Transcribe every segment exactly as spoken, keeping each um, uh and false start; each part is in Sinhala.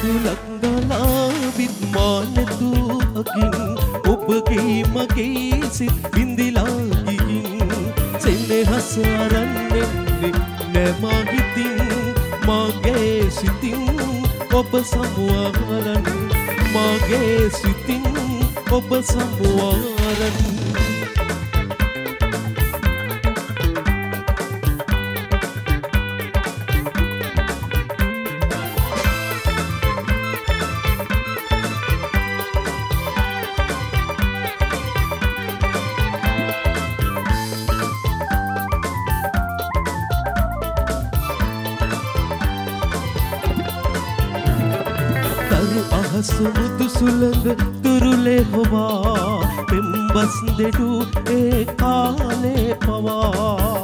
කඳුලක් ගලා විත්මානතු අකින් ඔබගේ මගේ සිත් බින්දිලා ගිහින් සෙනෙහස අරන් එන්නේ නැමා හිතින් මගේ සිතින් ඔබ සමුවරන් මගේ සිතින් ඔබ සමුවරන් සුමුදු සුළඟ තුරුලේ හොවා පෙම්බස් දෙඩු ඒ කාලේ පවා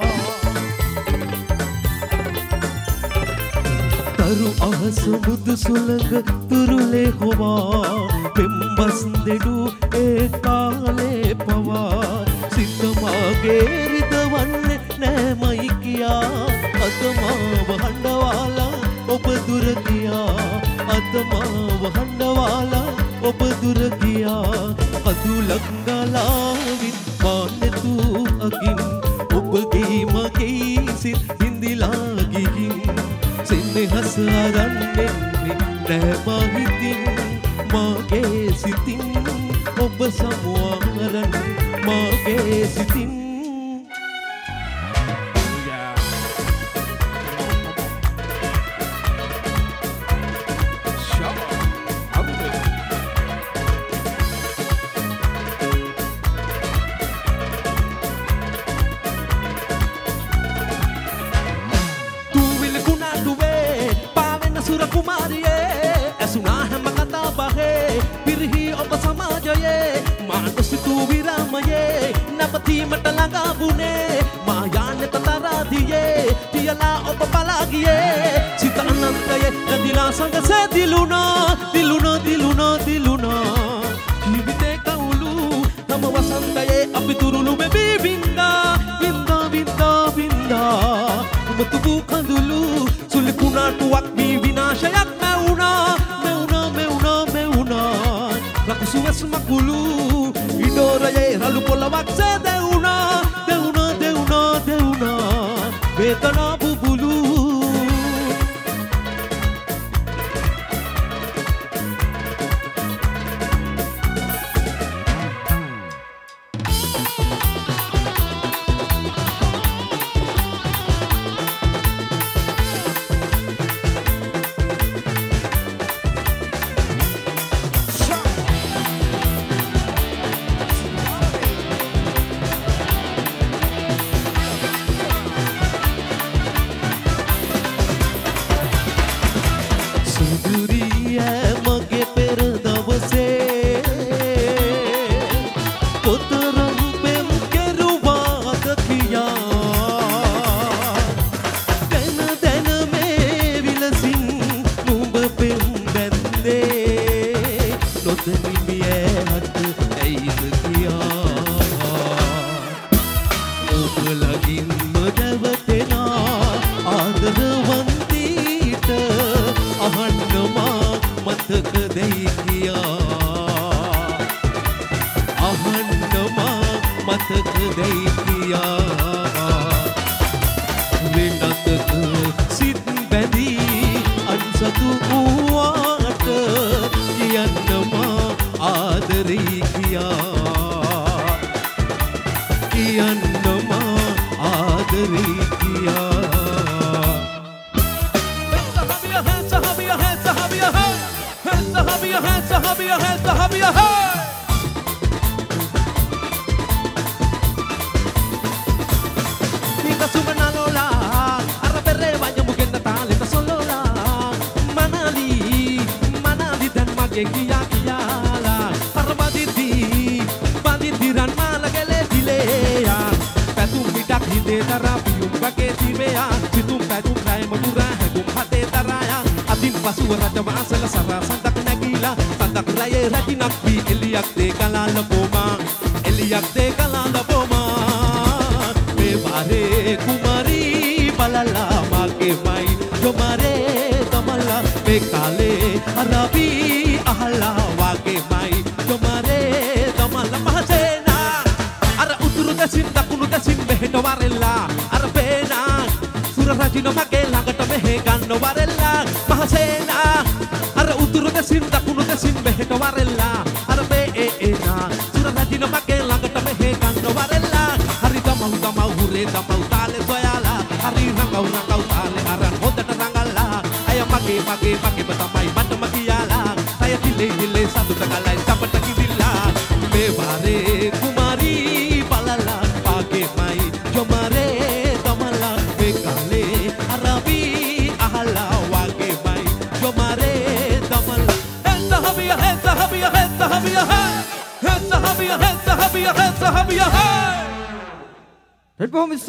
තරු අහස මුදු සුළඟ තුරුලේ හොවා පෙම්බස් දෙඩු ඒ කාලේ පවා සිත මාගේ රිදවන්නේ නෑමයි කියා අද මාව හඬවාලා ඔබ දුර ගියා අද මාව හඬවාලා ඔබ දුර ගියා කඳුලක් ගලා විත්මානතු අකින් ඔබගේ මගේ සිත් හිඳිලා ගිහින් සෙනෙහස අරන් එන්නේ නැමා හිතින් මගේ සිතින් ඔබ සමුවරන් මගේ සිතින් නැවතීමට ළඟා වුණේ මා යන්නේ තරාදියේ තියලා ඔබ පලා ගියේ සිත අනන්තයේ නැදිලා සංගසේ දිලුණා දිලුණා දිලුණා දිලුණා ජීවිතේ කවුළු තම වසන්තයේ අපි තුරුළු මෙබි වින්දා වින්දා වින්දා වින්දා ඔබ තුබු කඳුළු සුළි කුණාටුවක් වී විනාශයක් මැවුණා මැවුණා මැවුණා මැවුණා ලකුසුවස් මකුළු ඉඩෝරයේ රළු පොළවක් සේ දෙවුණා දෙවුණා දෙවුණා දෙවුණා වේදනා බුබුලු kumari balala mage mai jomare kamala Bekale Arabi Ahala Wage Mai Jomare Damala Mahasena Ara Uturu Dasin Dakunu Dasin Beheno Varela Arabena Surarajino Magela Gata Mehegano Varela Mahasena Ara Uturu Dasin Dakunu Dasin Beheno Varela Arabena Surarajino Magela Gata Mehegano Varela Hari Damau Damau Hure Damau Tale Soyala Hari Rangau Rangau Tale Arang Hoda Rangala Ayam Magi Magi Magi Batamai Bata Magiala Saya Dile Dile Satu Tagalai Sampai Taki Villa Mevare Kumari Balala Pagi Mai Jomare Damala Bekale Arabi Ahala Wage Mai Jomare Damala Henta Habia Henta Habia Henta Habia Henta Habia Henta Habia Henta Habia Henta Habia